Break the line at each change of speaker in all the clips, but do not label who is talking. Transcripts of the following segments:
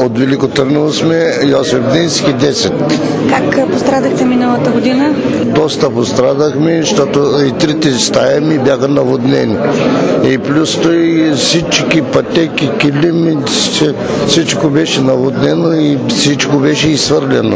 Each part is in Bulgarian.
От Велико Търново сме, Йосиф Дински 10.
Как пострадахте миналата година?
Доста пострадахме, защото и трите стаи ми бяха наводнени. И плюс и всички пътеки, килими, всичко беше наводнено и всичко беше изсвърлено.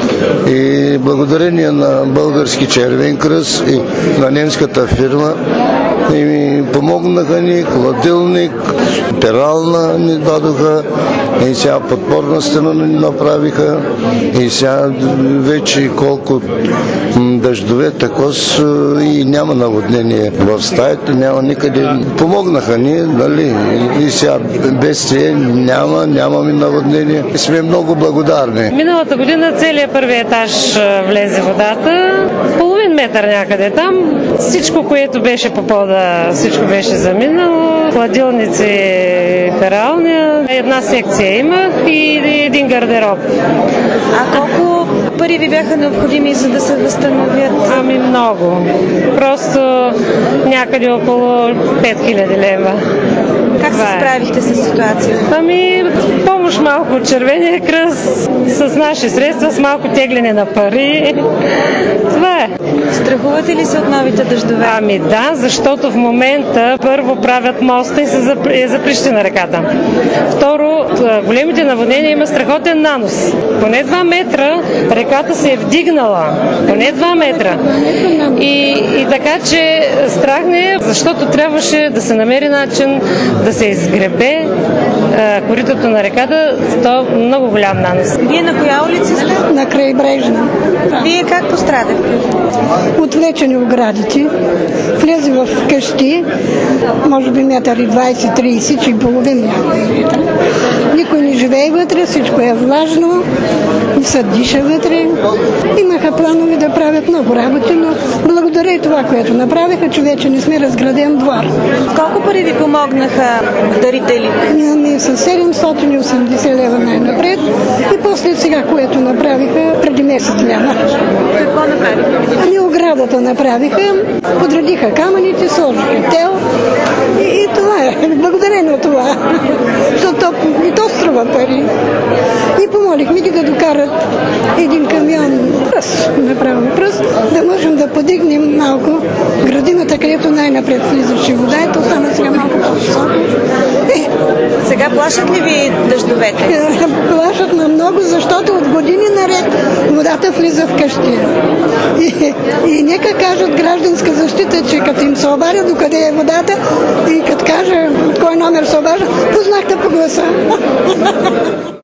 И благодарение на Български червен кръст и на немската фирма и ми помогнаха ни, хладилник, перална ни дадоха и сега подпорна стена ни направиха и сега вече колко дъждове, такос и няма наводнение в стаята, няма никъде. Помогнаха ни, нали, и сега бедствие нямаме наводнение. Сме много благодарни.
Миналата година целият първи етаж влезе водата, половин метър някъде там. Всичко, което беше по пода, всичко беше заминало. Хладилници, пералня, една секция имах и един гардероб.
А колко пари ви бяха необходими, за да се възстановят?
Ами много. Просто някъде около 5000 лева.
Как се справихте с ситуацията?
Ами, помощ малко от Червения кръст, с наши средства, с малко тегляне на пари. Това е.
Страхувате ли се от новите дъждове?
Ами да, защото в момента първо правят моста и се заприщи на реката. Второ, големите наводнения има страхотен нанос. Поне 2 метра реката се е вдигнала. Поне 2 метра. И така, че страх не е, защото трябваше да се намери начин да се изгребе коритото на реката, то много голям нанос.
Вие на коя улица сте?
На Крайбрежна.
Вие как пострадахте?
Отвлечени оградите, влезе в къщи, може би метър и 20-30, че и половин. Никой не живее вътре, всичко е влажно, не се диша вътре. Имаха планове да правят много работи, но благодаря и това, което направиха, че вече не сме разграден двор.
Колко пари ви помогнаха дарители?
Ние с 780 лева най-напред и после сега, което направиха преди месец лева.
Какво направиха?
Ами оградата направиха, подредиха камъните, сложиха тел и това е. Благодарение на това. Защото и то струва пари. И помолихме ги да докарат един камион пръст, да можем да подигнем малко градината, където най-напред влизаше вода, и то стана сега малко по-високо.
Сега плашат ли ви дъждовете?
Плашат на много, защото от години наред водата влиза в къщи. И нека кажат гражданска защита, че като им се обадят докъде е водата и като каже кой номер се обажда, познахте по гласа.